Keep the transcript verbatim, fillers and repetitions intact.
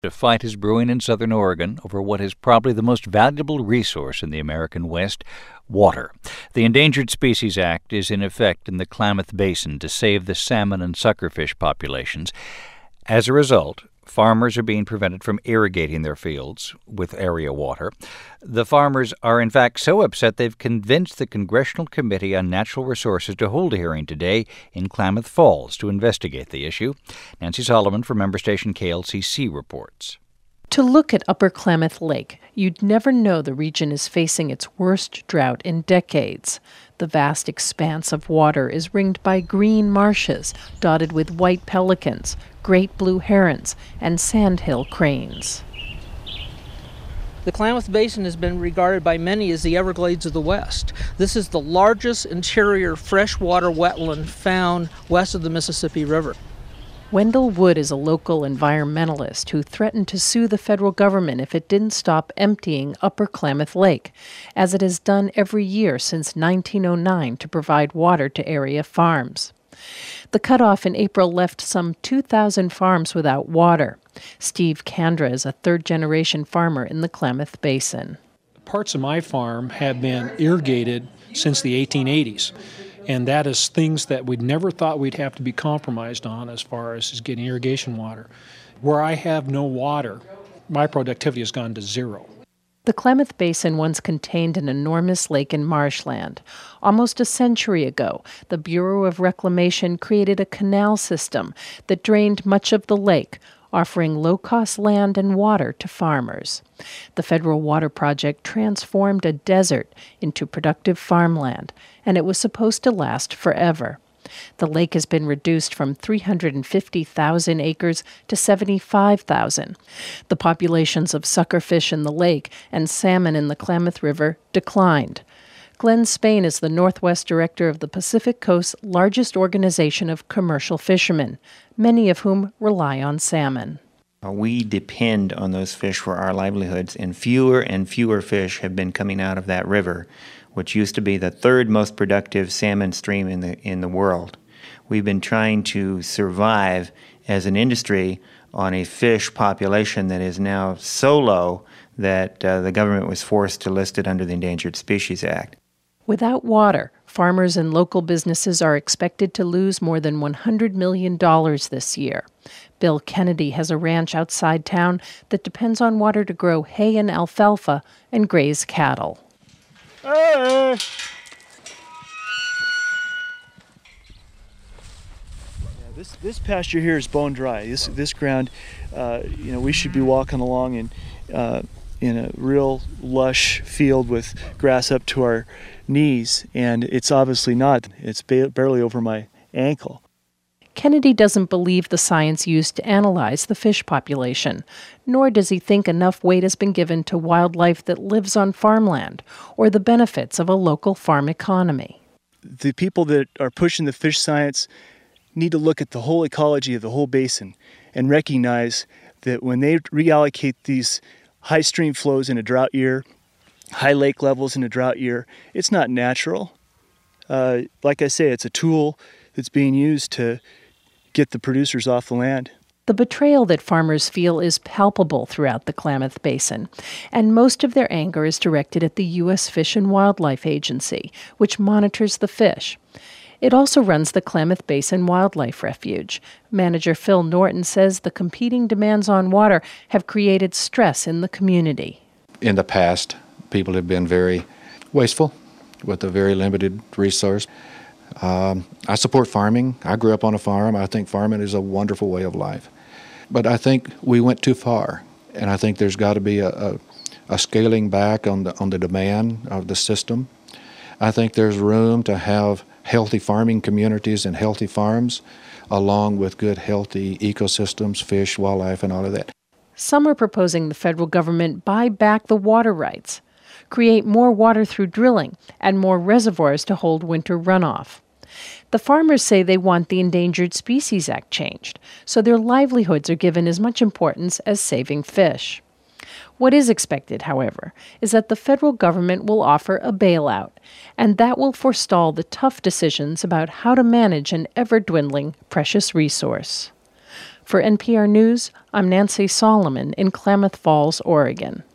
A fight is brewing in southern Oregon over what is probably the most valuable resource in the American West, water. The Endangered Species Act is in effect in the Klamath Basin to save the salmon and suckerfish populations. As a result, farmers are being prevented from irrigating their fields with area water. The farmers are, in fact, so upset they've convinced the Congressional Committee on Natural Resources to hold a hearing today in Klamath Falls to investigate the issue. Nancy Solomon from member station K L C C reports. To look at Upper Klamath Lake, you'd never know the region is facing its worst drought in decades. The vast expanse of water is ringed by green marshes dotted with white pelicans, great blue herons, and sandhill cranes. The Klamath Basin has been regarded by many as the Everglades of the West. This is the largest interior freshwater wetland found west of the Mississippi River. Wendell Wood is a local environmentalist who threatened to sue the federal government if it didn't stop emptying Upper Klamath Lake, as it has done every year since nineteen oh nine to provide water to area farms. The cutoff in April left some two thousand farms without water. Steve Kandra is a third-generation farmer in the Klamath Basin. Parts of my farm have been irrigated since the eighteen eighties. And that is things that we'd never thought we'd have to be compromised on as far as getting irrigation water. Where I have no water, my productivity has gone to zero. The Klamath Basin once contained an enormous lake and marshland. Almost a century ago, the Bureau of Reclamation created a canal system that drained much of the lake, offering low-cost land and water to farmers. The Federal Water Project transformed a desert into productive farmland, and it was supposed to last forever. The lake has been reduced from three hundred fifty thousand acres to seventy-five thousand. The populations of suckerfish in the lake and salmon in the Klamath River declined. Glenn Spain is the Northwest Director of the Pacific Coast's largest organization of commercial fishermen, many of whom rely on salmon. We depend on those fish for our livelihoods, and fewer and fewer fish have been coming out of that river, which used to be the third most productive salmon stream in the in the world. We've been trying to survive as an industry on a fish population that is now so low that uh, the government was forced to list it under the Endangered Species Act. Without water, farmers and local businesses are expected to lose more than one hundred million dollars this year. Bill Kennedy has a ranch outside town that depends on water to grow hay and alfalfa and graze cattle. Hey! Yeah, this this pasture here is bone dry. This this ground, uh, you know, we should be walking along in uh, in a real lush field with grass up to our knees, and it's obviously not. It's ba- barely over my ankle. Kennedy doesn't believe the science used to analyze the fish population, nor does he think enough weight has been given to wildlife that lives on farmland or the benefits of a local farm economy. The people that are pushing the fish science need to look at the whole ecology of the whole basin and recognize that when they reallocate these high stream flows in a drought year, high lake levels in a drought year, it's not natural. Uh, like I say, it's a tool that's being used to get the producers off the land. The betrayal that farmers feel is palpable throughout the Klamath Basin, and most of their anger is directed at the U S Fish and Wildlife Agency, which monitors the fish. It also runs the Klamath Basin Wildlife Refuge. Manager Phil Norton says the competing demands on water have created stress in the community. In the past, people have been very wasteful with a very limited resource. Um, I support farming. I grew up on a farm. I think farming is a wonderful way of life. But I think we went too far, and I think there's got to be a, a, a scaling back on the on the demand of the system. I think there's room to have healthy farming communities and healthy farms, along with good, healthy ecosystems, fish, wildlife, and all of that. Some are proposing the federal government buy back the water rights, create more water through drilling, and more reservoirs to hold winter runoff. The farmers say they want the Endangered Species Act changed, so their livelihoods are given as much importance as saving fish. What is expected, however, is that the federal government will offer a bailout, and that will forestall the tough decisions about how to manage an ever-dwindling precious resource. For N P R News, I'm Nancy Solomon in Klamath Falls, Oregon.